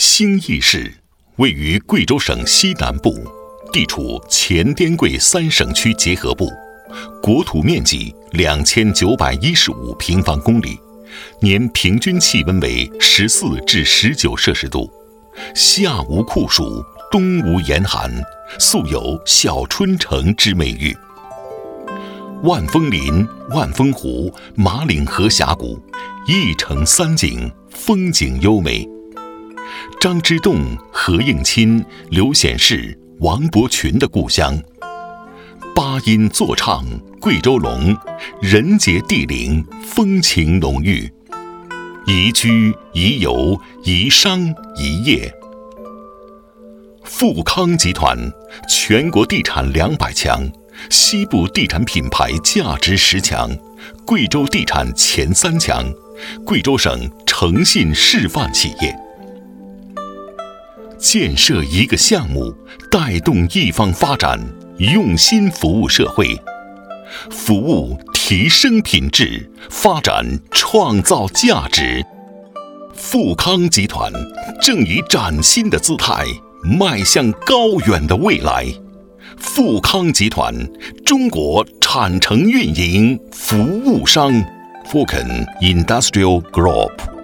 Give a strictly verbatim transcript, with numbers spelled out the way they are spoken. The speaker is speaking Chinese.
兴义市位于贵州省西南部，地处前滇贵三省区结合部，国土面积两千九百一十五平方公里，年平均气温为十四至十九摄氏度，夏无酷暑，冬无严寒，素有小春城之美誉。万峰林、万峰湖、马岭河峡谷，一城三景，风景优美。张之洞、何应钦、刘显世、王伯群的故乡。八音作唱，贵州龙，人杰地灵，风情浓郁。宜居、宜游、宜商、宜业。富康集团全国地产两百强，西部地产品牌价值十强，贵州地产前三强，贵州省诚信示范企业。建设一个项目，带动一方发展，用心服务社会，服务提升品质，发展创造价值。富康集团正以崭新的姿态迈向高远的未来。富康集团，中国产城运营服务商 Fulcan Industrial Group。